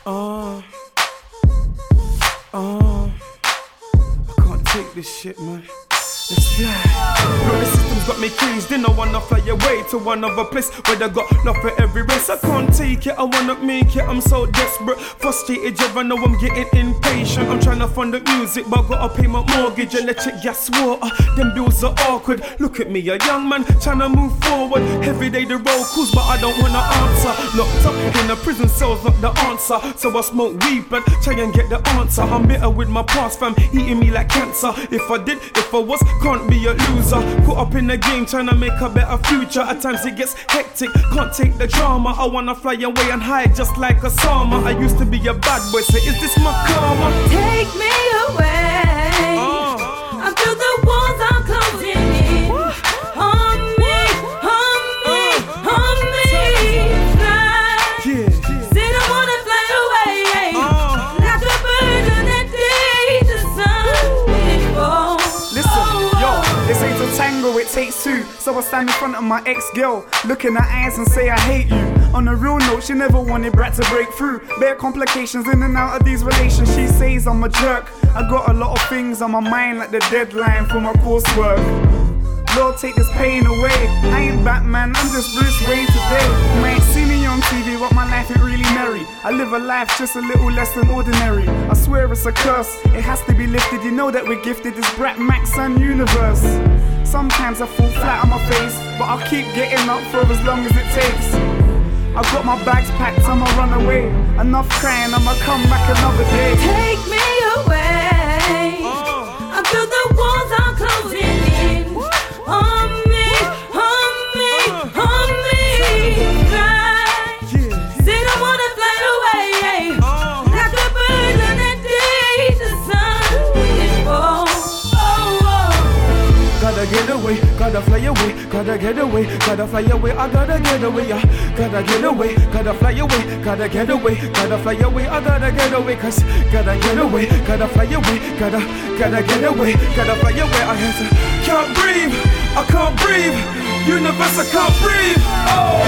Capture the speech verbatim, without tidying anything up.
Uh, uh, I can't take this shit, man. Let's fly. Look, the system's got me caged. Didn't wanna fly away to another place where they got love for every race. I can't take it, I wanna make it. I'm so desperate, frustrated, you ever know I'm getting impatient. I'm trying to fund the music, but I gotta pay my mortgage, electric, gas, water. Them bills are awkward. Look at me, a young man trying to move forward. Every day the road calls, but I don't wanna answer. Locked up in a prison cell's not the answer. So I smoke weed, but try and get the answer. I'm bitter with my past, fam, eating me like cancer. If I did, if I was, can't be a loser. Caught up in the game, trying to make a better future. At times it gets hectic, can't take the drama. I wanna fly away and hide just like Osama. I used to be a bad boy, so is this my karma? Take me away. Uh. I feel the walls are closing in. On me, on me, on me. Fly. Yeah. Said I wanna fly away. Uh. Like a bird on that day the sun falls. Listen, yo, this ain't a tango, it takes two. So I stand in front of my ex-girl, look in her eyes and say I hate you. On a real note, she never wanted Brat to break through. Bare complications in and out of these relations. She says I'm a jerk. I got a lot of things on my mind, like the deadline for my coursework. Lord, take this pain away. I ain't Batman, I'm just Bruce Wayne today. You might see me on T V, but my life ain't really merry. I live a life just a little less than ordinary. I swear it's a curse, it has to be lifted. You know that we're gifted, this Brat Max Sun universe. Sometimes I fall flat on my face, but I'll keep getting up for as long as it takes. I've got my bags packed, I'ma run away. Enough crying, I'ma come back another day. Take me away. Uh. I feel the walls are closing in. On me, on me, uh. on me. Fly. Yeah. Said I wanna fly away. Uh. Like a bird on that day the sun falls. Oh, oh. Gotta get away, gotta fly away, gotta get away, gotta fly away, I gotta get away, yeah. Gotta get away, gotta fly away, gotta get away, gotta fly away, I gotta get away, cause gotta get away, gotta fly away, gotta, gotta get away, gotta fly away, I have to, can't breathe, I can't breathe, universe I can't breathe, oh.